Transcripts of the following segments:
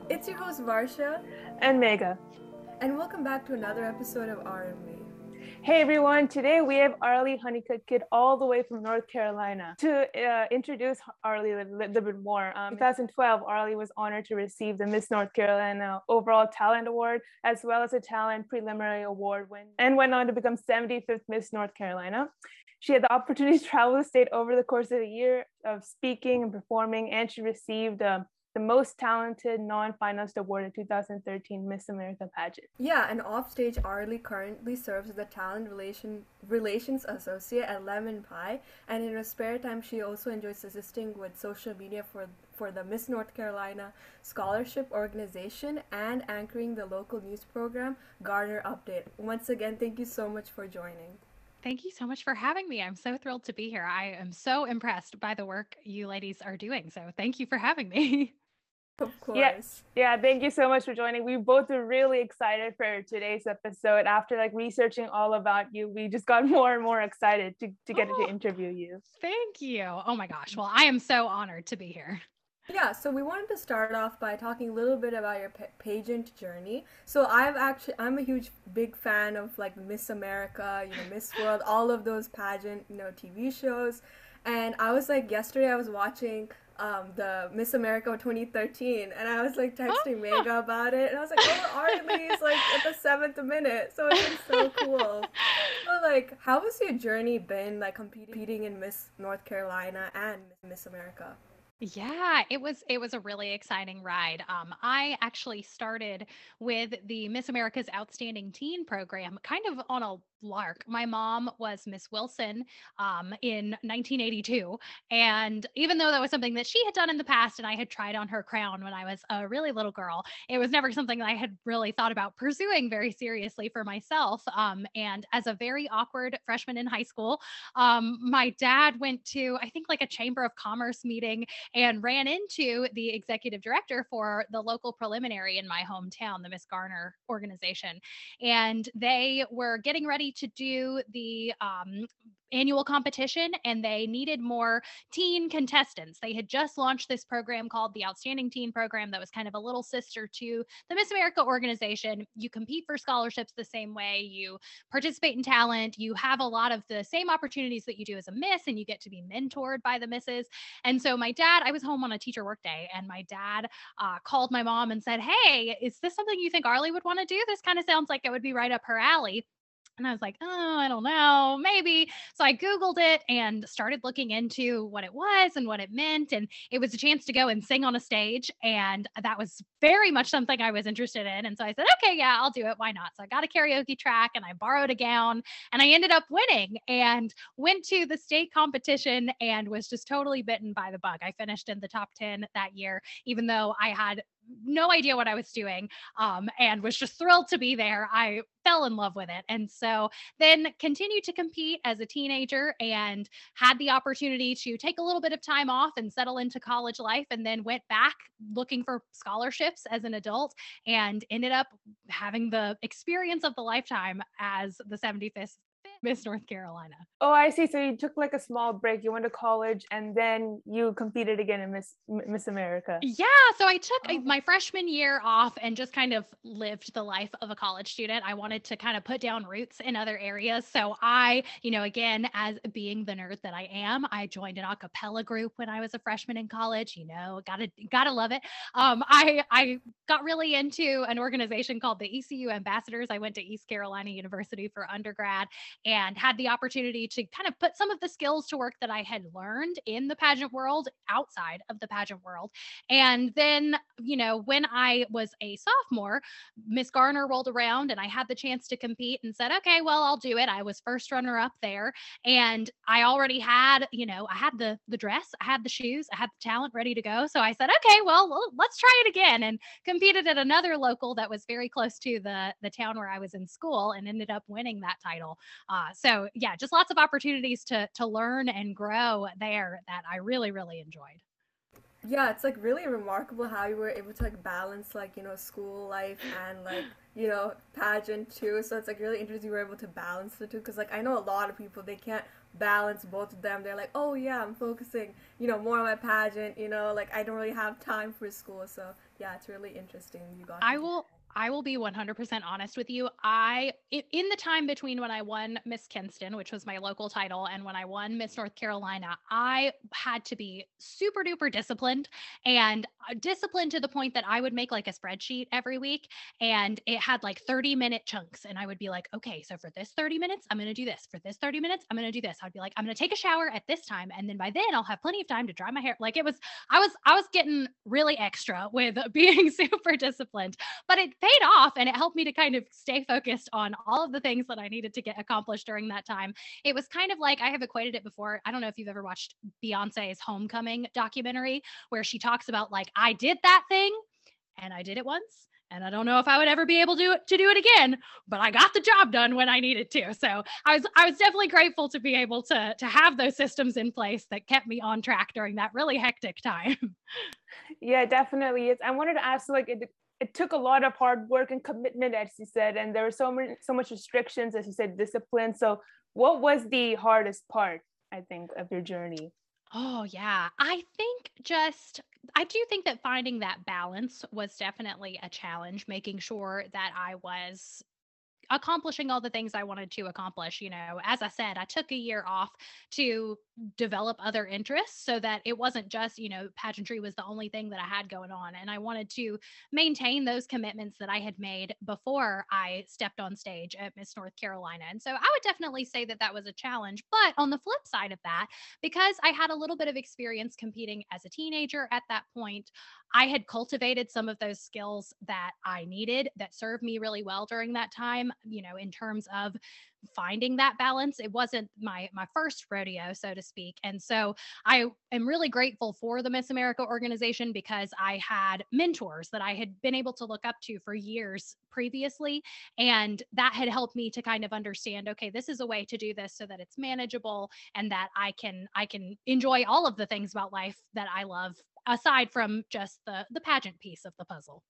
It's your host Varsha, and Mega. and welcome back to another episode of R&B. Hey everyone, today we have Arlie Honeycutt Kid all the way from North Carolina. To introduce Arlie a little bit more, in 2012, Arlie was honored to receive the Miss North Carolina Overall Talent Award, as well as a Talent Preliminary Award and went on to become 75th Miss North Carolina. She had the opportunity to travel the state over the course of a year of speaking and performing, and she received the Most Talented Non-Finalist Award in 2013 Miss America pageant. Yeah, and offstage, Arlie currently serves as the Relations Associate at Lemon Pie, and in her spare time, she also enjoys assisting with social media for the Miss North Carolina Scholarship Organization and anchoring the local news program, Garner Update. Once again, thank you so much for joining. Thank you so much for having me. I'm so thrilled to be here. I am so impressed by the work you ladies are doing. So thank you for having me. Of Yeah, course. yeah. Thank you so much for joining. We both are really excited for today's episode. After researching all about you, we just got more and more excited to get to interview you. Thank you. Oh my gosh. Well, I am so honored to be here. Yeah, so we wanted to start off by talking a little bit about your pageant journey. So I'm a huge big fan of like Miss America, Miss World, all of those pageant, TV shows. And I was like yesterday I was watching the Miss America 2013, and I was like texting Mega about it, and I was like, oh, Arlie's like at the 7th minute, so it's been so cool. So like, how has your journey been like competing in Miss North Carolina and Miss America? Yeah, it was a really exciting ride. I actually started with the Miss America's Outstanding Teen program kind of on a lark. My mom was Miss Wilson in 1982, and even though that was something that she had done in the past, and I had tried on her crown when I was a really little girl, it was never something that I had really thought about pursuing very seriously for myself. And as a very awkward freshman in high school, my dad went to I think like a Chamber of Commerce meeting and ran into the executive director for the local preliminary in my hometown, the Miss Garner organization. And they were getting ready to do the annual competition, and they needed more teen contestants. They had just launched this program called the Outstanding Teen Program that was kind of a little sister to the Miss America organization. You compete for scholarships the same way, you participate in talent, you have a lot of the same opportunities that you do as a miss, and you get to be mentored by the misses. And so my dad, I was home on a teacher work day, and my dad called my mom and said, hey, is this something you think Arlie would want to do? This kind of sounds like it would be right up her alley. And I was like, oh, I don't know, maybe. So I Googled it and started looking into what it was and what it meant. And it was a chance to go and sing on a stage. And that was very much something I was interested in. And so I said, okay, yeah, I'll do it. Why not? So I got a karaoke track and I borrowed a gown, and I ended up winning and went to the state competition and was just totally bitten by the bug. I finished in the top 10 that year, even though I had no idea what I was doing, and was just thrilled to be there. I fell in love with it. And so then continued to compete as a teenager and had the opportunity to take a little bit of time off and settle into college life, and then went back looking for scholarships as an adult and ended up having the experience of the lifetime as the 75th Miss North Carolina. Oh, I see. So you took a small break. You went to college, and then you competed again in Miss America. Yeah, so I took my freshman year off and just kind of lived the life of a college student. I wanted to kind of put down roots in other areas. So I, again, as being the nerd that I am, I joined an a cappella group when I was a freshman in college. Gotta love it. I got really into an organization called the ECU Ambassadors. I went to East Carolina University for undergrad and had the opportunity to kind of put some of the skills to work that I had learned in the pageant world outside of the pageant world. And then, when I was a sophomore, Miss Garner rolled around and I had the chance to compete and said, okay, well, I'll do it. I was first runner up there, and I already had, I had the dress, I had the shoes, I had the talent ready to go. So I said, okay, well, let's try it again, and competed at another local that was very close to the town where I was in school, and ended up winning that title. So yeah, just lots of opportunities to learn and grow there that I really, really enjoyed. Yeah, it's like really remarkable how you were able to like balance like, school life and like, pageant too. So it's like really interesting you were able to balance the two, because like I know a lot of people they can't balance both of them. They're like, oh yeah, I'm focusing, more on my pageant, like I don't really have time for school. So yeah, it's really interesting you got to I do will that. I will be 100% honest with you. In the time between when I won Miss Kinston, which was my local title, and when I won Miss North Carolina, I had to be super duper disciplined, and disciplined to the point that I would make like a spreadsheet every week, and it had like 30-minute chunks, and I would be like, okay, so for this 30 minutes, I'm going to do this. For this 30 minutes, I'm going to do this. I'd be like, I'm going to take a shower at this time, and then by then I'll have plenty of time to dry my hair. Like it was I was getting really extra with being super disciplined, but it paid off and it helped me to kind of stay focused on all of the things that I needed to get accomplished during that time. It was kind of like, I have equated it before. I don't know if you've ever watched Beyonce's Homecoming documentary, where she talks about like, I did that thing and I did it once. And I don't know if I would ever be able to do it again, but I got the job done when I needed to. So I was definitely grateful to be able to have those systems in place that kept me on track during that really hectic time. Yeah, definitely. It's, I wanted to ask, like, it took a lot of hard work and commitment, as you said, and there were so much restrictions, as you said, discipline. So, what was the hardest part, I think, of your journey? Oh, yeah. I do think that finding that balance was definitely a challenge, making sure that I was accomplishing all the things I wanted to accomplish. As I said, I took a year off to develop other interests so that it wasn't just, pageantry was the only thing that I had going on. And I wanted to maintain those commitments that I had made before I stepped on stage at Miss North Carolina. And so I would definitely say that that was a challenge. But on the flip side of that, because I had a little bit of experience competing as a teenager at that point, I had cultivated some of those skills that I needed that served me really well during that time, in terms of finding that balance. It wasn't my first rodeo, so to speak. And so I am really grateful for the Miss America organization because I had mentors that I had been able to look up to for years previously, and that had helped me to kind of understand, okay, this is a way to do this so that it's manageable and that I can enjoy all of the things about life that I love aside from just the pageant piece of the puzzle.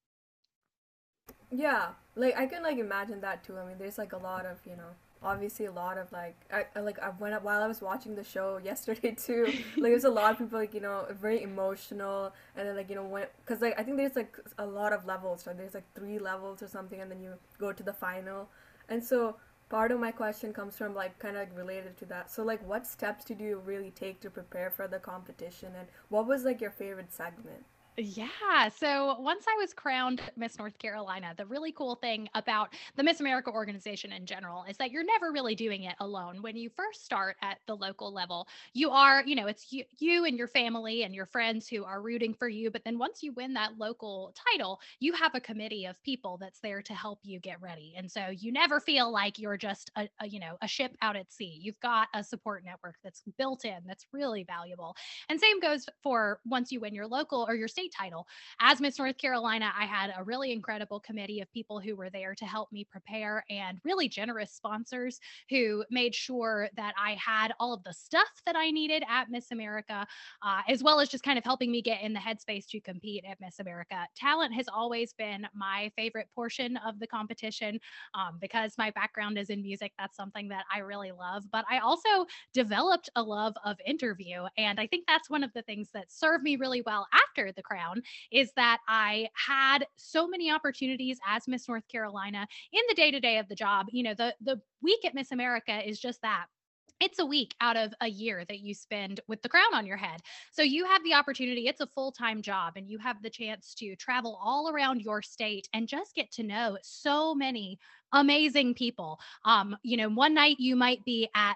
Yeah, like I can like imagine that too. I mean, there's like a lot of, obviously a lot of like while I was watching the show yesterday too, like there's a lot of people like, very emotional, and then like, when cuz like I think there's like a lot of levels, right? There's like 3 levels or something, and then you go to the final. And so part of my question comes from like kind of like related to that. So like what steps did you really take to prepare for the competition, and what was like your favorite segment? Yeah. So once I was crowned Miss North Carolina, the really cool thing about the Miss America organization in general is that you're never really doing it alone. When you first start at the local level, you are, it's you and your family and your friends who are rooting for you. But then once you win that local title, you have a committee of people that's there to help you get ready. And so you never feel like you're just a ship out at sea. You've got a support network that's built in that's really valuable. And same goes for once you win your local or your state title. As Miss North Carolina, I had a really incredible committee of people who were there to help me prepare, and really generous sponsors who made sure that I had all of the stuff that I needed at Miss America, as well as just kind of helping me get in the headspace to compete at Miss America. Talent has always been my favorite portion of the competition, because my background is in music. That's something that I really love. But I also developed a love of interview. And I think that's one of the things that served me really well after the crown is that I had so many opportunities as Miss North Carolina in the day to day of the job. The week at Miss America is just that. It's a week out of a year that you spend with the crown on your head. So you have the opportunity, it's a full time job, and you have the chance to travel all around your state and just get to know so many amazing people. One night you might be at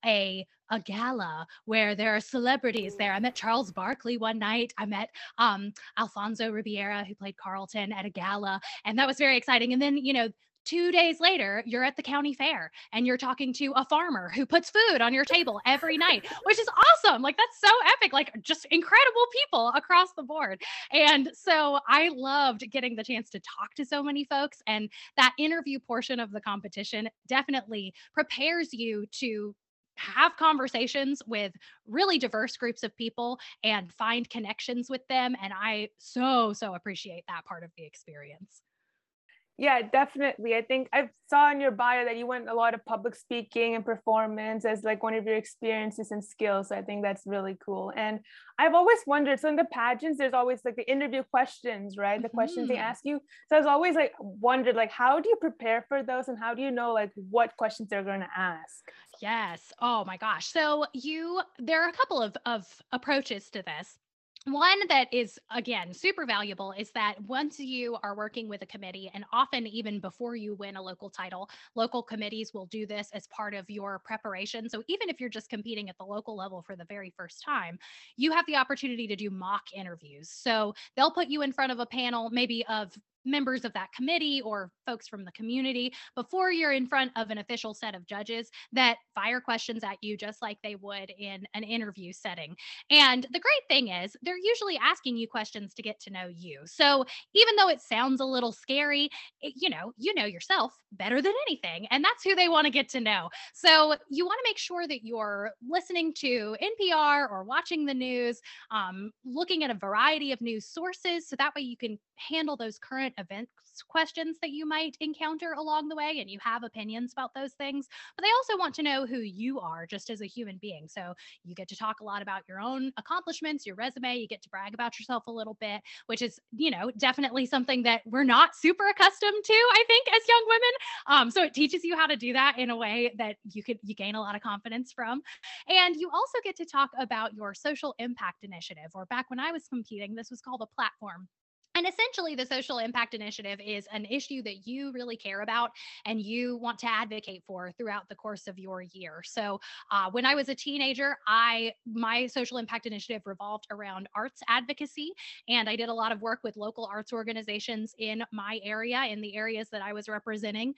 a gala where there are celebrities there. I met Charles Barkley one night. I met Alfonso Ribeira, who played Carlton, at a gala, and that was very exciting. And then, 2 days later, you're at the county fair and you're talking to a farmer who puts food on your table every night, which is awesome. Like, that's so epic, like, just incredible people across the board. And so I loved getting the chance to talk to so many folks. And that interview portion of the competition definitely prepares you to have conversations with really diverse groups of people and find connections with them. And I so appreciate that part of the experience. Yeah, definitely. I think I saw in your bio that you went a lot of public speaking and performance as like one of your experiences and skills. So I think that's really cool. And I've always wondered, so in the pageants, there's always like the interview questions, right? The questions they ask you. So I was always like wondered, like, how do you prepare for those and how do you know like what questions they're going to ask? Yes. Oh my gosh. So there are a couple of approaches to this. One that is, again, super valuable is that once you are working with a committee, and often even before you win a local title, local committees will do this as part of your preparation. So even if you're just competing at the local level for the very first time, you have the opportunity to do mock interviews. So they'll put you in front of a panel, maybe of members of that committee or folks from the community, before you're in front of an official set of judges that fire questions at you just like they would in an interview setting. And the great thing is, they're usually asking you questions to get to know you. So even though it sounds a little scary, you know yourself better than anything, and that's who they want to get to know. So you want to make sure that you're listening to NPR or watching the news, looking at a variety of news sources, so that way you can handle those current events questions that you might encounter along the way, and you have opinions about those things. But they also want to know who you are just as a human being. So you get to talk a lot about your own accomplishments, your resume, you get to brag about yourself a little bit, which is, definitely something that we're not super accustomed to, I think, as young women. So it teaches you how to do that in a way that you gain a lot of confidence from. And you also get to talk about your social impact initiative, or back when I was competing, this was called a platform. And essentially, the social impact initiative is an issue that you really care about and you want to advocate for throughout the course of your year. So, when I was a teenager, my social impact initiative revolved around arts advocacy, and I did a lot of work with local arts organizations in my area, in the areas that I was representing,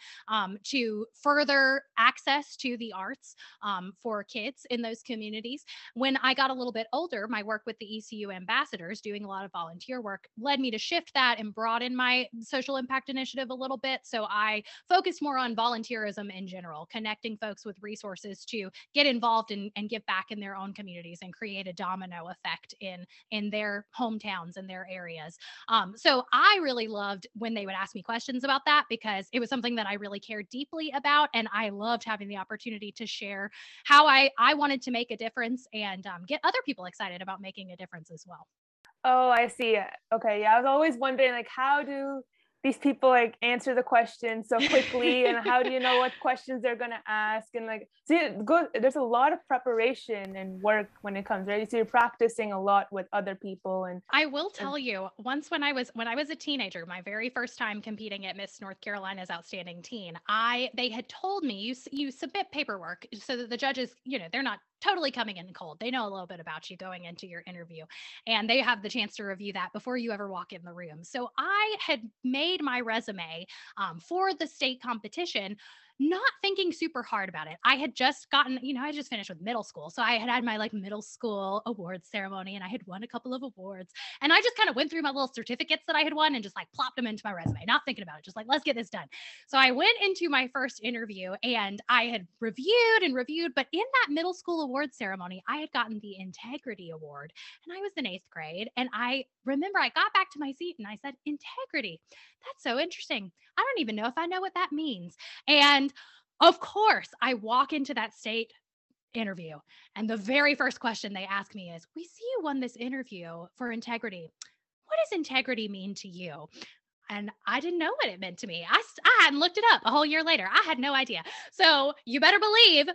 to further access to the arts for kids in those communities. When I got a little bit older, my work with the ECU ambassadors, doing a lot of volunteer work, led me to shift that and broaden my social impact initiative a little bit. So I focused more on volunteerism in general, connecting folks with resources to get involved and give back in their own communities and create a domino effect in their hometowns and their areas. So I really loved when they would ask me questions about that, because it was something that I really cared deeply about, and I loved having the opportunity to share how I wanted to make a difference and get other people excited about making a difference as well. Oh, I see. Okay, yeah, I was always wondering like how do these people like answer the question so quickly and how do you know what questions they're gonna ask and like see there's a lot of preparation and work when it comes, right? So you're practicing a lot with other people and I will tell you, once when I was a teenager, my very first time competing at Miss North Carolina's Outstanding Teen, they had told me you submit paperwork so that the judges, they're not totally coming in cold. They know a little bit about you going into your interview, and they have the chance to review that before you ever walk in the room. So I had made my resume for the state competition, not thinking super hard about it. I had just gotten, I just finished with middle school. So I had my like middle school awards ceremony, and I had won a couple of awards. And I just kind of went through my little certificates that I had won and just like plopped them into my resume, not thinking about it, just like, let's get this done. So I went into my first interview and I had reviewed and reviewed, but in that middle school awards ceremony, I had gotten the Integrity Award, and I was in 8th grade. And I remember I got back to my seat and I said, integrity. That's so interesting. I don't even know if I know what that means. And of course, I walk into that state interview, and the very first question they ask me is, we see you won this interview for integrity. What does integrity mean to you? And I didn't know what it meant to me. I hadn't looked it up a whole year later. I had no idea. So you better believe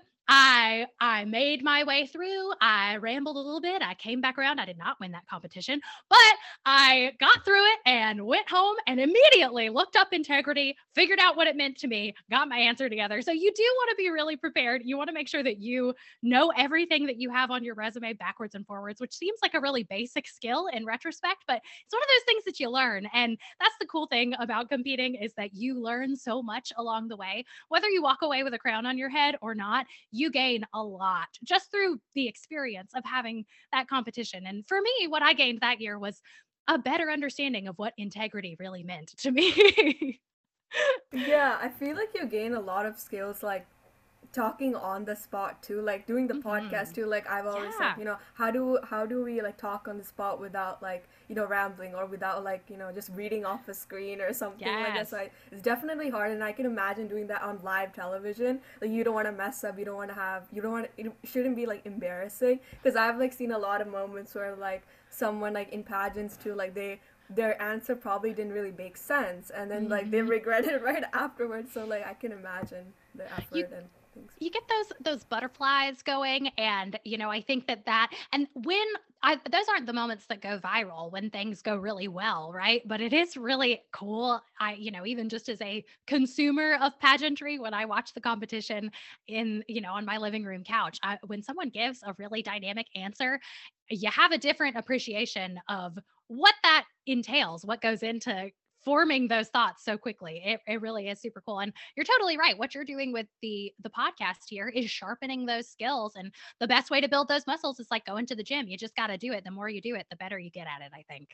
I made my way through. I rambled a little bit. I came back around. I did not win that competition, but I got through it and went home and immediately looked up integrity, figured out what it meant to me, got my answer together. So you do want to be really prepared. You want to make sure that you know everything that you have on your resume backwards and forwards, which seems like a really basic skill in retrospect, but it's one of those things that you learn. And that's the cool thing about competing, is that you learn so much along the way. Whether you walk away with a crown on your head or not, you gain a lot just through the experience of having that competition. And for me, what I gained that year was a better understanding of what integrity really meant to me. Yeah, I feel like you gain a lot of skills like talking on the spot too, like doing the podcast Hmm. too. Like I've always said, Yeah. how do we like talk on the spot without like rambling, or without like just reading off a screen or something like that. Yes. So it's definitely hard, and I can imagine doing that on live television. Like you don't want to mess up, you don't want it shouldn't be like embarrassing, because I've like seen a lot of moments where like someone like in pageants too, like their answer probably didn't really make sense, and then like they Hmm. regret it right afterwards. So like I can imagine the You effort and things. you get those butterflies going, and I think that and when those aren't the moments that go viral when things go really well, right? But it is really cool. I even just as a consumer of pageantry, when I watch the competition in on my living room couch, when someone gives a really dynamic answer, you have a different appreciation of what that entails, what goes into forming those thoughts so quickly. It really is super cool. And you're totally right. What you're doing with the podcast here is sharpening those skills. And the best way to build those muscles is like going to the gym. You just got to do it. The more you do it, the better you get at it, I think.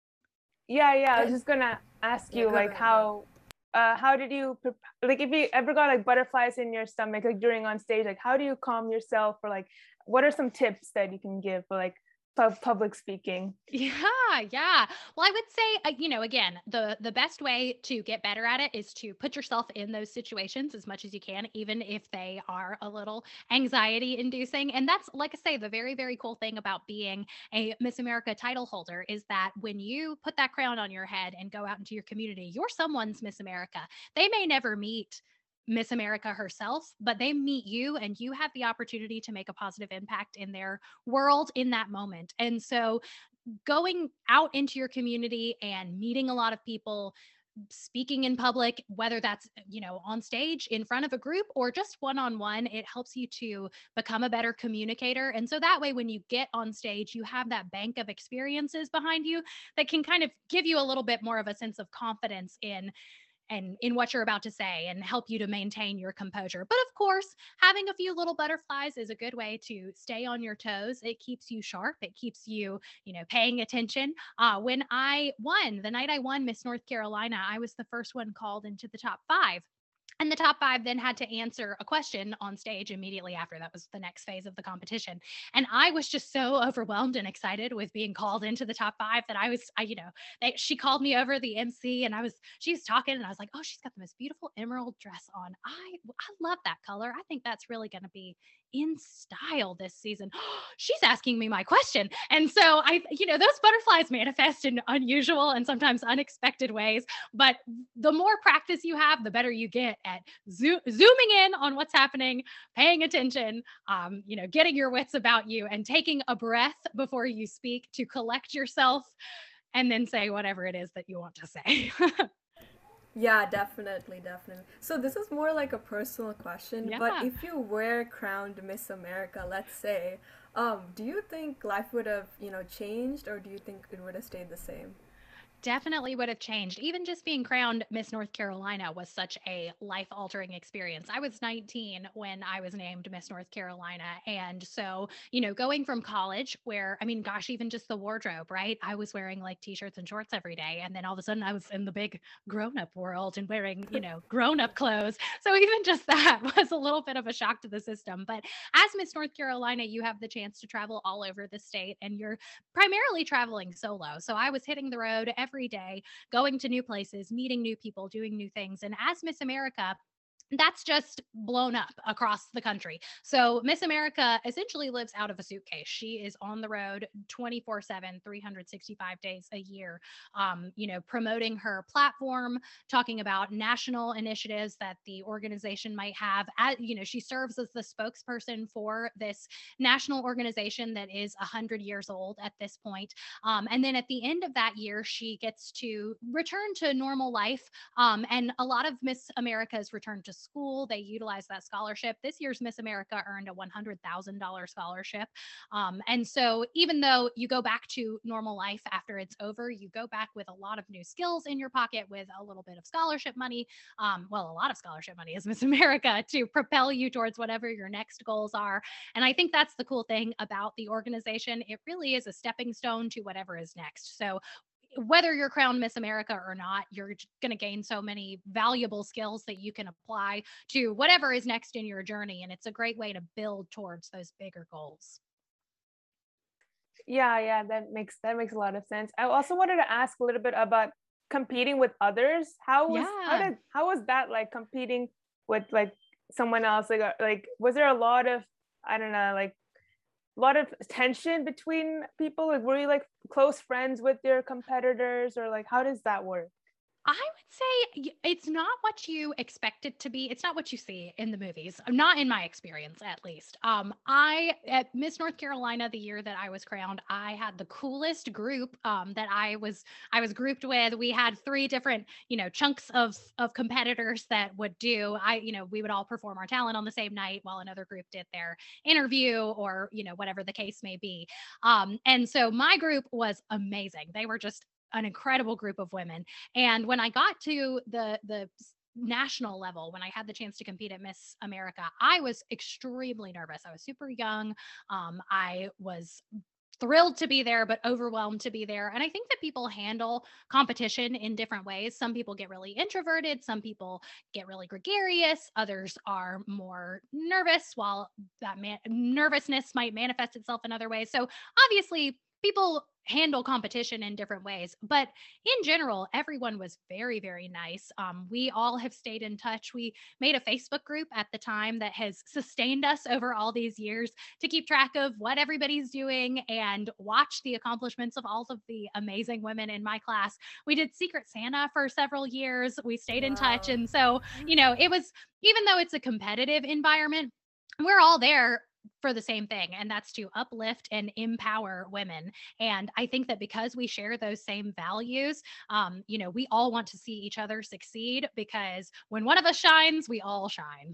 Yeah, I was And just gonna ask yeah, you go like ahead, go ahead. how did you like if you ever got like butterflies in your stomach like during on stage, like how do you calm yourself, or like what are some tips that you can give for like public speaking? Yeah, yeah. Well, I would say, again, the best way to get better at it is to put yourself in those situations as much as you can, even if they are a little anxiety inducing. And that's, like I say, the very, very cool thing about being a Miss America title holder is that when you put that crown on your head and go out into your community, you're someone's Miss America. They may never meet Miss America herself, but they meet you, and you have the opportunity to make a positive impact in their world in that moment. And so going out into your community and meeting a lot of people, speaking in public, whether that's on stage in front of a group or just one on one, it helps you to become a better communicator. And so that way when you get on stage, you have that bank of experiences behind you that can kind of give you a little bit more of a sense of confidence in what you're about to say and help you to maintain your composure. But of course, having a few little butterflies is a good way to stay on your toes. It keeps you sharp. It keeps you, paying attention. When I won, the night I won Miss North Carolina, I was the first one called into the top 5. And the top 5 then had to answer a question on stage immediately after. That was the next phase of the competition. And I was just so overwhelmed and excited with being called into the top 5 that she called me over, the MC, and she was talking, and I was like, oh, she's got the most beautiful emerald dress on. I love that color. I think that's really going to be in style this season. She's asking me my question. And so those butterflies manifest in unusual and sometimes unexpected ways. But the more practice you have, the better you get at zooming in on what's happening, paying attention, getting your wits about you, and taking a breath before you speak to collect yourself, and then say whatever it is that you want to say. Yeah, definitely, definitely. So this is more like a personal question, but Yeah. if you were crowned Miss America, let's say, do you think life would have, changed, or do you think it would have stayed the same? Definitely would have changed. Even just being crowned Miss North Carolina was such a life altering experience. I was 19 when I was named Miss North Carolina. And so, going from college, where, I mean, gosh, even just the wardrobe, right? I was wearing like t shirts and shorts every day. And then all of a sudden I was in the big grown up world and wearing, grown up clothes. So, even just that was a little bit of a shock to the system. But as Miss North Carolina, you have the chance to travel all over the state, and you're primarily traveling solo. So I was hitting the road every day, going to new places, meeting new people, doing new things. And as Miss America, that's just blown up across the country. So Miss America essentially lives out of a suitcase. She is on the road 24/7, 365 days a year, promoting her platform, talking about national initiatives that the organization might have. She serves as the spokesperson for this national organization that is 100 years old at this point. And then at the end of that year, she gets to return to normal life, and a lot of Miss America's return to school. They utilize that scholarship. This year's Miss America earned a $100,000 scholarship. And so even though you go back to normal life after it's over, you go back with a lot of new skills in your pocket, with a little bit of scholarship money. Well, a lot of scholarship money as Miss America to propel you towards whatever your next goals are. And I think that's the cool thing about the organization. It really is a stepping stone to whatever is next. So whether you're crowned Miss America or not, you're going to gain so many valuable skills that you can apply to whatever is next in your journey. And it's a great way to build towards those bigger goals. Yeah, that makes a lot of sense. I also wanted to ask a little bit about competing with others. How was that like, competing with like someone else? Like was there a lot of, I don't know, like a lot of tension between people? Like were you like close friends with your competitors, or like how does that work? I would say it's not what you expect it to be. It's not what you see in the movies. Not in my experience, at least. I at Miss North Carolina, the year that I was crowned, I had the coolest group that I was grouped with. We had three different, chunks of competitors that would do. We would all perform our talent on the same night while another group did their interview or whatever the case may be. And so my group was amazing. They were just an incredible group of women. And when I got to the national level, when I had the chance to compete at Miss America, I was extremely nervous. I was super young. I was thrilled to be there, but overwhelmed to be there. And I think that people handle competition in different ways. Some people get really introverted, some people get really gregarious, others are more nervous, while that nervousness might manifest itself in other ways. So obviously, people handle competition in different ways, but in general, everyone was very, very nice. We all have stayed in touch. We made a Facebook group at the time that has sustained us over all these years to keep track of what everybody's doing and watch the accomplishments of all of the amazing women in my class. We did Secret Santa for several years. We stayed in touch. Wow. And so, it was, even though it's a competitive environment, we're all there for the same thing, and that's to uplift and empower women. And I think that because we share those same values, we all want to see each other succeed, because when one of us shines, we all shine.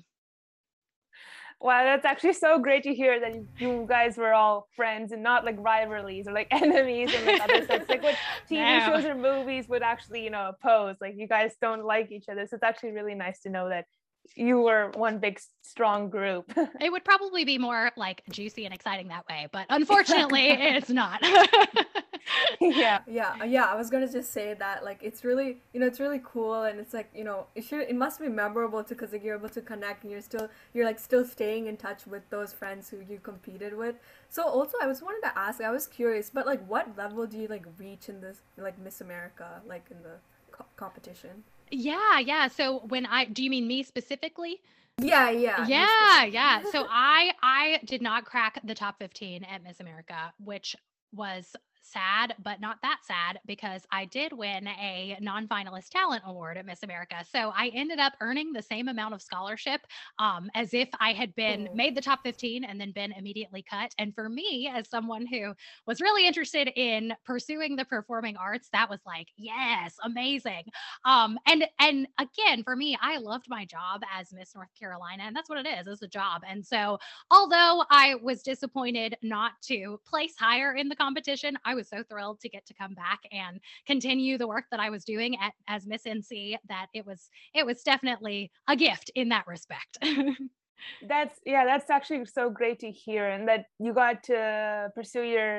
Wow, that's actually so great to hear that you guys were all friends and not like rivalries or like enemies and like other stuff. Like what TV No. shows or movies would actually, oppose. Like you guys don't like each other. So it's actually really nice to know that you were one big strong group. It would probably be more like juicy and exciting that way, but unfortunately, it's not. Yeah. Yeah, I was gonna just say that, like, it's really, it's really cool, and it's like, it must be memorable too, because like you're able to connect, and you're staying in touch with those friends who you competed with. So also, I was wanted to ask, I was curious, but like, what level do you like reach in this, like, Miss America, like in the competition? Yeah. So do you mean me specifically? Yeah, you Yeah. specifically. So I did not crack the top 15 at Miss America, which was sad, but not that sad, because I did win a non-finalist talent award at Miss America. So I ended up earning the same amount of scholarship as if I had been Oh, made the top 15 and then been immediately cut. And for me, as someone who was really interested in pursuing the performing arts, that was like, yes, amazing. And again, for me, I loved my job as Miss North Carolina, and that's what it is. It's a job. And so, although I was disappointed not to place higher in the competition, I was so thrilled to get to come back and continue the work that I was doing as Miss NC, that it was definitely a gift in that respect. That's actually so great to hear, and that you got to pursue your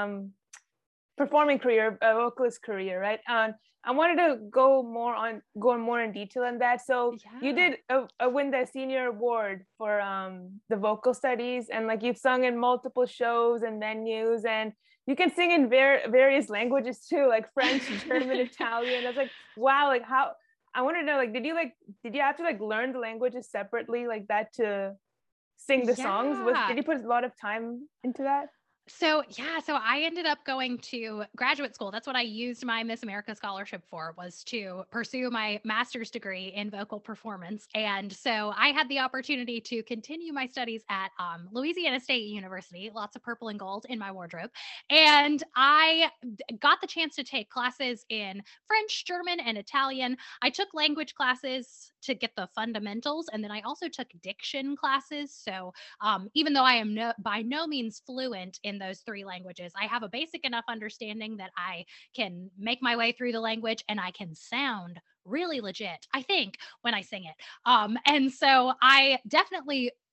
performing career, vocalist career, right? I wanted to go more in detail on that. So you Yeah. did win the senior award for the vocal studies, and like you've sung in multiple shows and venues, and you can sing in various languages too, like French, German, Italian. I was like, wow, like how. I want to know, like, did you have to like learn the languages separately like that to sing the songs? Yeah. Did you put a lot of time into that? So I ended up going to graduate school. That's what I used my Miss America scholarship for, was to pursue my master's degree in vocal performance. And so I had the opportunity to continue my studies at Louisiana State University, lots of purple and gold in my wardrobe. And I got the chance to take classes in French, German, and Italian. I took language classes to get the fundamentals, and then I also took diction classes. So even though I am by no means fluent in those three languages, I have a basic enough understanding that I can make my way through the language, and I can sound really legit, I think, when I sing it. And so I definitely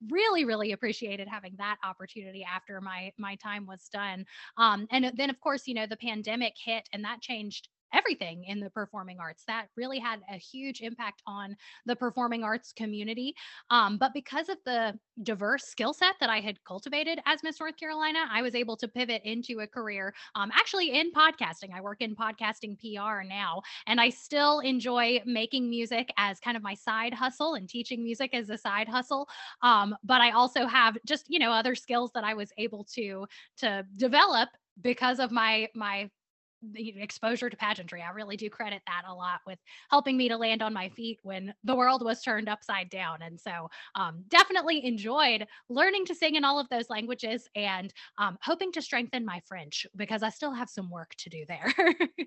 really appreciated having that opportunity after my time was done. And then of course, the pandemic hit, and that changed everything in the performing arts. That really had a huge impact on the performing arts community. But because of the diverse skill set that I had cultivated as Miss North Carolina, I was able to pivot into a career actually in podcasting. I work in podcasting PR now, and I still enjoy making music as kind of my side hustle and teaching music as a side hustle. But I also have just, other skills that I was able to develop because of my the exposure to pageantry. I really do credit that a lot with helping me to land on my feet when the world was turned upside down. And so definitely enjoyed learning to sing in all of those languages, and hoping to strengthen my French because I still have some work to do there.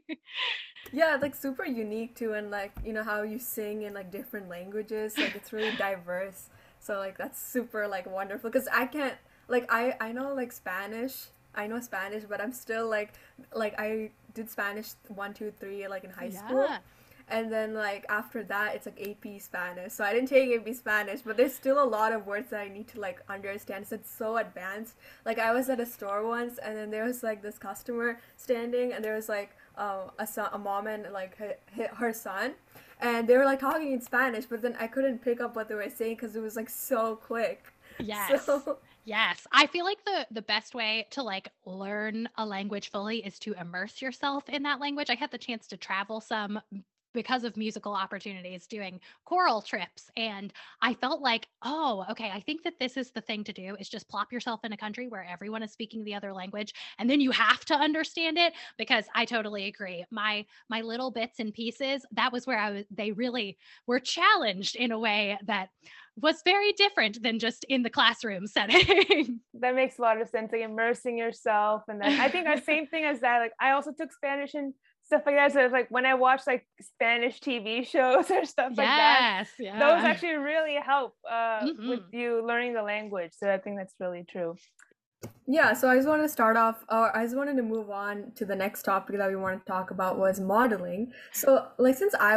Yeah, it's like super unique too, and like how you sing in like different languages, like it's really diverse. So like that's super like wonderful because I can't like I know like Spanish. I know Spanish, but I'm still like I did Spanish 1, 2, 3 like in high school. Yeah. And then like after that it's like AP Spanish. So I didn't take AP Spanish, but there's still a lot of words that I need to like understand. So it's so advanced. Like I was at a store once, and then there was like this customer standing, and there was like a mom and like her son, and they were like talking in Spanish, but then I couldn't pick up what they were saying because it was like so quick. Yes. So Yes. I feel like the best way to like learn a language fully is to immerse yourself in that language. I had the chance to travel some because of musical opportunities doing choral trips, and I felt like, oh, okay, I think that this is the thing to do, is just plop yourself in a country where everyone is speaking the other language, and then you have to understand it. Because I totally agree. My little bits and pieces, that was where they really were challenged in a way that was very different than just in the classroom setting. That makes a lot of sense, like immersing yourself. And then I think the same thing as that, like I also took Spanish and stuff like that. So it's like when I watch like Spanish TV shows or stuff like that, Yes, those yeah. actually really help with Hmm. you learning the language. So I think that's really true. yeah, so I just want to start off, or I just wanted to move on to the next topic that we want to talk about was modeling. So, like,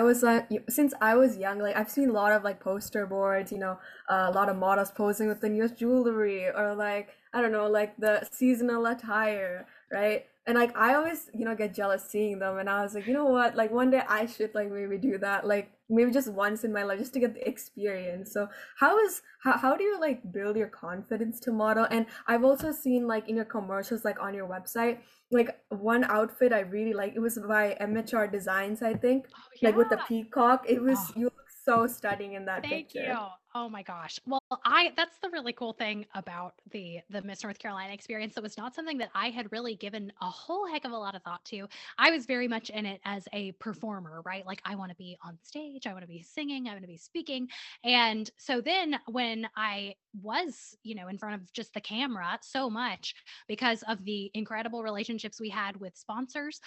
since I was young, like I've seen a lot of like poster boards, a lot of models posing with the newest jewelry, or like I don't know, like the seasonal attire, right? And like I always, get jealous seeing them, and I was like, you know what, like one day I should like maybe do that, like maybe just once in my life, just to get the experience. So how do you like build your confidence to model? And I've also seen like in your commercials, like on your website, like one outfit I really like. It was by MHR Designs, I think, Oh like with yeah. the peacock. It Oh, was you look so stunning in that thank you. picture. Oh my gosh. Well, I that's the really cool thing about the Miss North Carolina experience. That was not something that I had really given a whole heck of a lot of thought to. I was very much in it as a performer, right? Like I want to be on stage, I want to be singing, I want to be speaking. And so then when I was, in front of just the camera so much because of the incredible relationships we had with sponsors,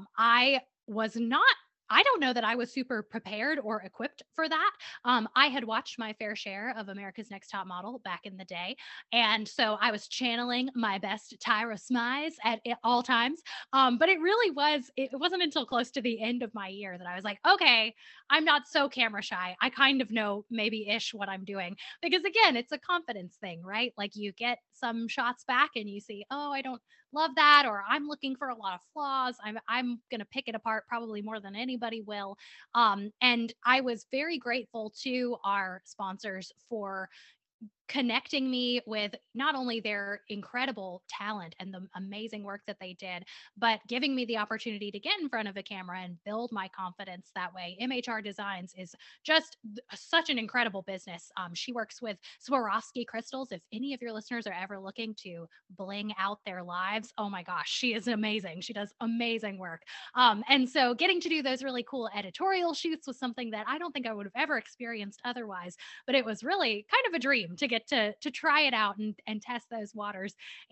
I was not I don't know that I was super prepared or equipped for that. I had watched my fair share of America's Next Top Model back in the day. And so I was channeling my best Tyra Smize at all times. But it wasn't until close to the end of my year that I was like, okay, I'm not so camera shy. I kind of know maybe ish what I'm doing. Because again, it's a confidence thing, right? Like you get some shots back and you see, oh, I don't love that, or I'm looking for a lot of flaws. I'm going to pick it apart probably more than anybody will. And I was very grateful to our sponsors for connecting me with not only their incredible talent and the amazing work that they did, but giving me the opportunity to get in front of a camera and build my confidence that way. MHR Designs is just such an incredible business. She works with Swarovski crystals. If any of your listeners are ever looking to bling out their lives, oh my gosh, she is amazing. She does amazing work. And so getting to do those really cool editorial shoots was something that I don't think I would have ever experienced otherwise, but it was really kind of a dream to get to try it out and test those waters,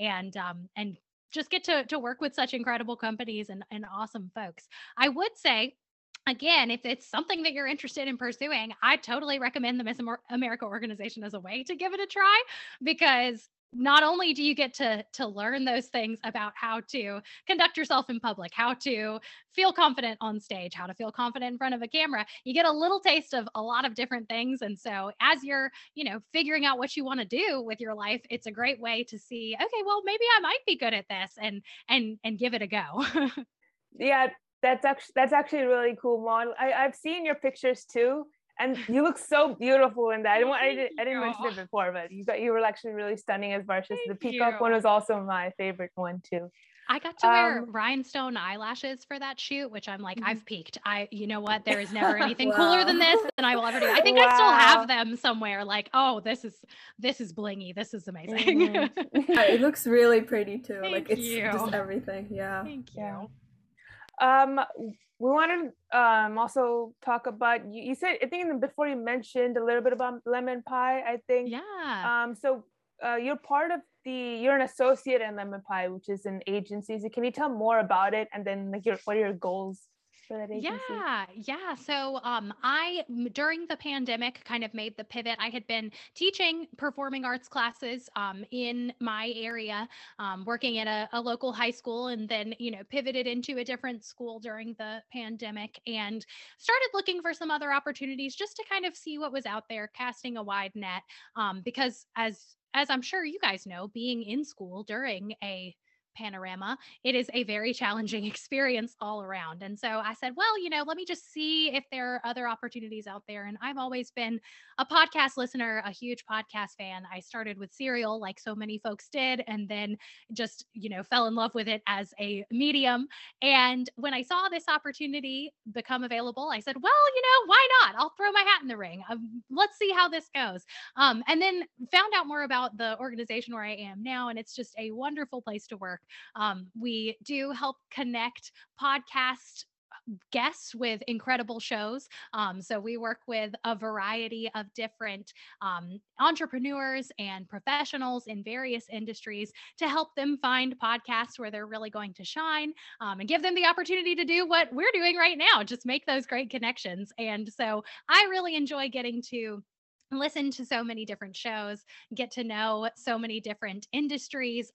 and just get to work with such incredible companies and awesome folks. I would say, again, if it's something that you're interested in pursuing, I totally recommend the Miss America organization as a way to give it a try, because not only do you get to learn those things about how to conduct yourself in public, how to feel confident on stage, how to feel confident in front of a camera, you get a little taste of a lot of different things. And so as you're, figuring out what you want to do with your life, it's a great way to see, okay, well, maybe I might be good at this, and give it a go. Yeah, that's actually a really cool model. I've seen your pictures too, and you look so beautiful in that. I didn't mention it before, but you were actually really stunning as Varsha. The peacock one was also my favorite one too. I got to wear rhinestone eyelashes for that shoot, which I'm like, I've peaked. You know what? There is never anything cooler than this than I will ever do. I think I still have them somewhere. Like, oh, this is blingy. This is amazing. It looks really pretty too. Thank it's you. just everything. Yeah. Thank you. We want to also talk about you said, I think before you mentioned a little bit about Lemon Pie, I think. Yeah. So you're an associate in Lemon Pie, which is an agency. So can you tell more about it, and then what are your goals for that agency? Yeah. So I, during the pandemic, kind of made the pivot. I had been teaching performing arts classes in my area, working at a local high school, and then, pivoted into a different school during the pandemic and started looking for some other opportunities just to kind of see what was out there, casting a wide net. Because as I'm sure you guys know, being in school during a panorama, it is a very challenging experience all around. And so I said, well, let me just see if there are other opportunities out there. And I've always been a podcast listener, a huge podcast fan. I started with Serial, like so many folks did, and then just, fell in love with it as a medium. And when I saw this opportunity become available, I said, well, why not? I'll throw my hat in the ring. Let's see how this goes. And then found out more about the organization where I am now. And it's just a wonderful place to work. We do help connect podcast guests with incredible shows. So we work with a variety of different entrepreneurs and professionals in various industries to help them find podcasts where they're really going to shine, and give them the opportunity to do what we're doing right now, just make those great connections. And so I really enjoy getting to listen to so many different shows, get to know so many different industries.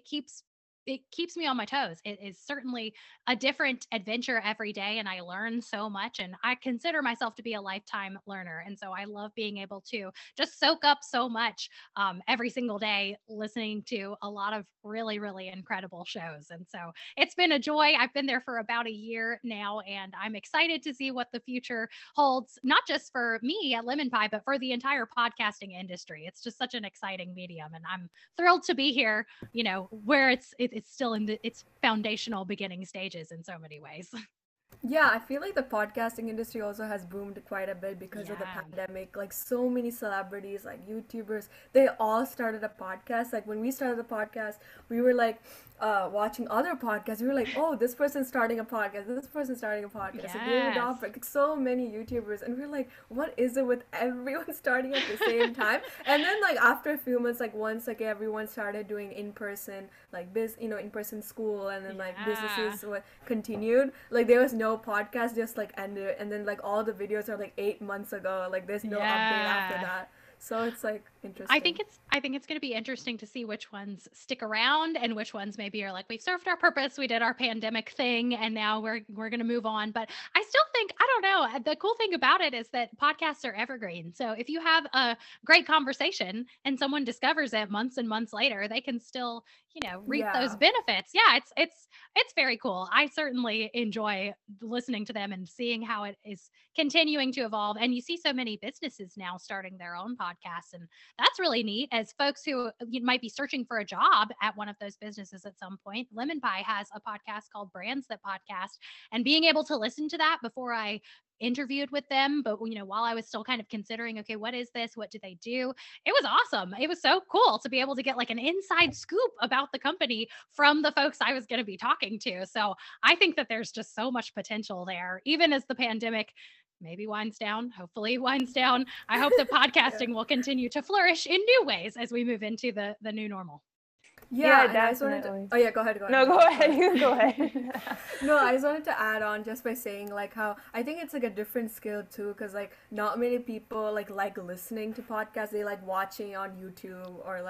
It keeps me on my toes. It is certainly a different adventure every day, and I learn so much. And I consider myself to be a lifetime learner. And so I love being able to just soak up so much every single day, listening to a lot of really, really incredible shows. And so it's been a joy. I've been there for about a year now, and I'm excited to see what the future holds, not just for me at Lemon Pie, but for the entire podcasting industry. It's just such an exciting medium, and I'm thrilled to be here, where it's still in its foundational beginning stages in so many ways. Yeah, I feel like the podcasting industry also has boomed quite a bit because of the pandemic. Like so many celebrities, like YouTubers, they all started a podcast. Like when we started the podcast, we were like watching other podcasts. We were like, oh, this person's starting a podcast. This person's starting a podcast. Yes. So David Dobrik, like so many YouTubers, and we're like, what is it with everyone starting at the same time? And then like after a few months, like once like everyone started doing in person, like in person school, and then like businesses continued. Like there was no podcast, just like ended, and then like all the videos are like 8 months ago. Like there's no update after that. So it's like interesting. I think it's going to be interesting to see which ones stick around and which ones maybe are like, we've served our purpose, we did our pandemic thing, and now we're going to move on. But I still think, I don't know, the cool thing about it is that podcasts are evergreen. So if you have a great conversation and someone discovers it months and months later, they can still, reap those benefits. Yeah, it's very cool. I certainly enjoy listening to them and seeing how it is continuing to evolve. And you see so many businesses now starting their own podcasts, and that's really neat. As folks who might be searching for a job at one of those businesses at some point, Lemon Pie has a podcast called Brands That Podcast, and being able to listen to that before I interviewed with them, but while I was still kind of considering, okay, what is this, what do they do, it was awesome. It was so cool to be able to get like an inside scoop about the company from the folks I was going to be talking to. So I think that there's just so much potential there, even as the pandemic maybe hopefully winds down. I hope that podcasting will continue to flourish in new ways as we move into the new normal. Yeah, definitely. Go ahead. No, go ahead. You go ahead. No, I just wanted to add on just by saying like how I think it's like a different skill too, because like not many people like listening to podcasts. They like watching on YouTube or like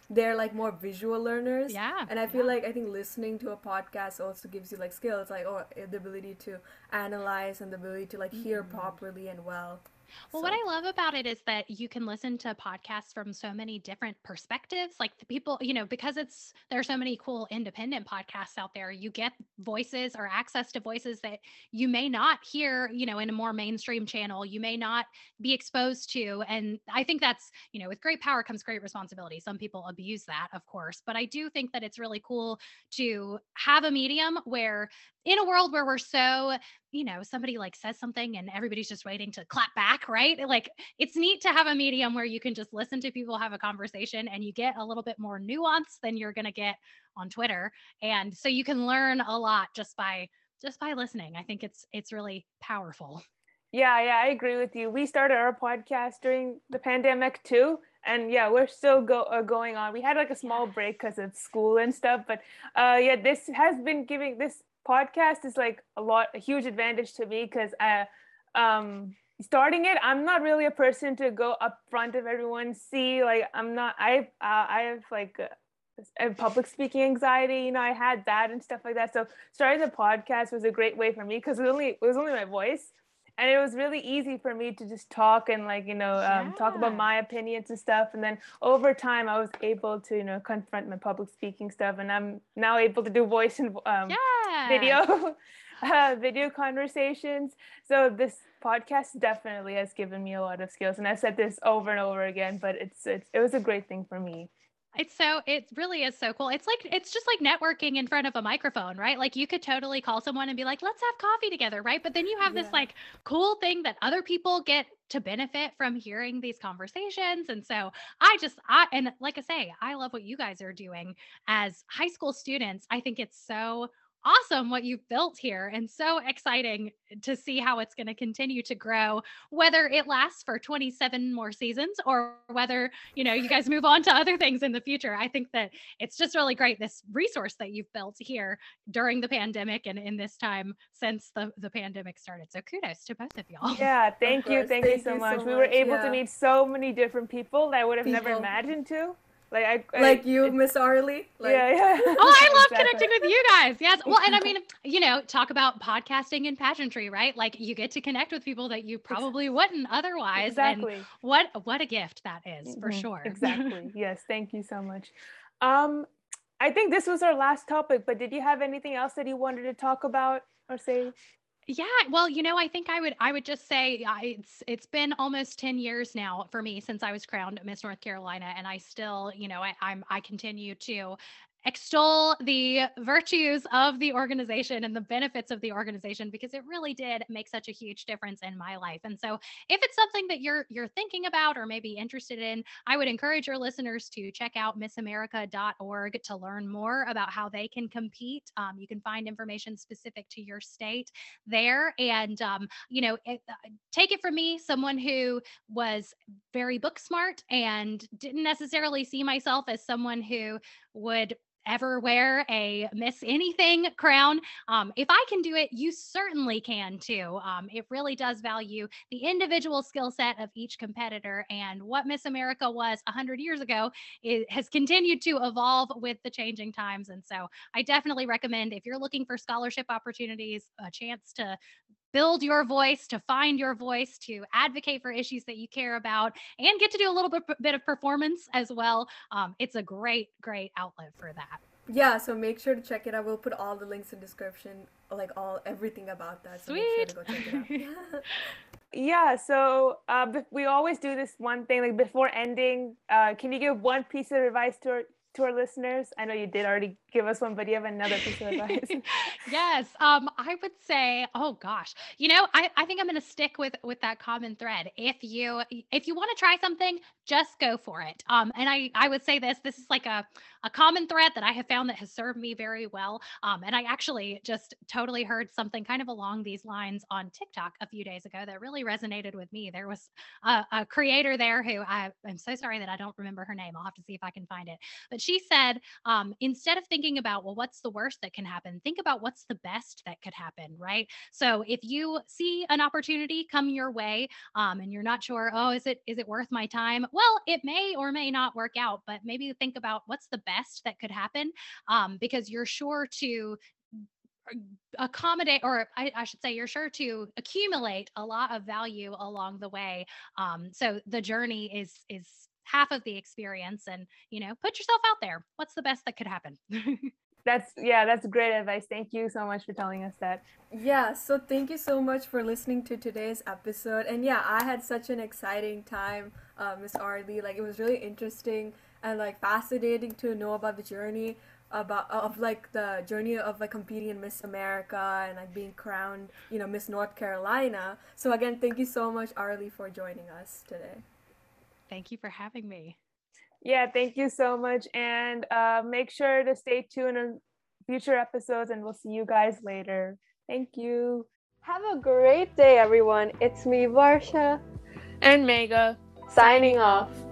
they're like more visual learners. Yeah. And I feel like I think listening to a podcast also gives you like skills, like the ability to analyze and the ability to like hear properly and well. Well, what I love about it is that you can listen to podcasts from so many different perspectives. Like the people, because there's so many cool independent podcasts out there, you get voices or access to voices that you may not hear, in a more mainstream channel, you may not be exposed to. And I think that's, with great power comes great responsibility. Some people abuse that, of course, but I do think that it's really cool to have a medium where in a world where we're so somebody like says something and everybody's just waiting to clap back, right? Like it's neat to have a medium where you can just listen to people have a conversation and you get a little bit more nuance than you're going to get on Twitter. And so you can learn a lot just by listening. I think it's really powerful. Yeah, I agree with you. We started our podcast during the pandemic too. And yeah, we're still going on. We had like a small break because of school and stuff. But this has been this podcast is like a huge advantage to me because starting it, I'm not really a person to go up front of everyone. I have like a public speaking anxiety. I had that and stuff like that. So starting the podcast was a great way for me because it was only my voice. And it was really easy for me to just talk and talk about my opinions and stuff. And then over time, I was able to, confront my public speaking stuff. And I'm now able to do voice and video, video conversations. So this podcast definitely has given me a lot of skills. And I've said this over and over again, but it was a great thing for me. It really is so cool. It's just like networking in front of a microphone, right? Like you could totally call someone and be like, let's have coffee together, right? But then you have this like cool thing that other people get to benefit from hearing these conversations. And so and like I say, I love what you guys are doing as high school students. I think it's so awesome what you've built here and so exciting to see how it's going to continue to grow, whether it lasts for 27 more seasons or whether you guys move on to other things in the future. I think that it's just really great, this resource that you've built here during the pandemic and in this time since the pandemic started. So kudos to both of y'all. Yeah, thank you so much. We were able to meet so many different people that I would have never imagined to. Like you, Miss Arlie. Yeah. Oh, I love connecting with you guys. Yes. Well, and I mean, talk about podcasting and pageantry, right? Like you get to connect with people that you probably wouldn't otherwise. Exactly. And what a gift that is, for sure. Exactly. Yes. Thank you so much. I think this was our last topic, but did you have anything else that you wanted to talk about or say? Yeah, well, I think I would just say it's been almost 10 years now for me since I was crowned Miss North Carolina, and I still, I continue to extol the virtues of the organization and the benefits of the organization because it really did make such a huge difference in my life. And so if it's something that you're thinking about or maybe interested in, I would encourage your listeners to check out missamerica.org to learn more about how they can compete. You can find information specific to your state there. And, take it from me, someone who was very book smart and didn't necessarily see myself as someone who would ever wear a Miss Anything crown. If I can do it, you certainly can too. It really does value the individual skill set of each competitor, and what Miss America was 100 years ago, it has continued to evolve with the changing times. And so I definitely recommend, if you're looking for scholarship opportunities, a chance to build your voice, to find your voice, to advocate for issues that you care about, and get to do a little bit of performance as well. It's a great outlet for that. Yeah, so make sure to check it out. We'll put all the links in description, like everything about that. So Sweet. Make sure to go check it out. Yeah, so we always do this one thing, like before ending, can you give one piece of advice to our listeners? I know you did already give us one, but do you have another piece of advice? Yes. I would say, oh gosh, I think I'm going to stick with that common thread. If you want to try something, just go for it. And I would say this is like a common thread that I have found that has served me very well. And I actually just totally heard something kind of along these lines on TikTok a few days ago that really resonated with me. There was a creator there who I'm so sorry that I don't remember her name. I'll have to see if I can find it. But she said, instead of thinking thinking about, well, what's the worst that can happen? Think about what's the best that could happen, right? So if you see an opportunity come your way, and you're not sure, oh, is it worth my time? Well, it may or may not work out, but maybe think about what's the best that could happen, because you're sure to accommodate, or I should say, you're sure to accumulate a lot of value along the way. So the journey is half of the experience, and put yourself out there. What's the best that could happen? That's great advice. Thank you so much for telling us that. Yeah, so thank you so much for listening to today's episode. And yeah, I had such an exciting time, Miss Arlie. Like, it was really interesting and like fascinating to know about the journey of like competing in Miss America and like being crowned, Miss North Carolina. So again, thank you so much, Arlie, for joining us today. Thank you for having me. Yeah, thank you so much. And make sure to stay tuned on future episodes, and we'll see you guys later. Thank you. Have a great day, everyone. It's me, Varsha. And Mega. Signing off.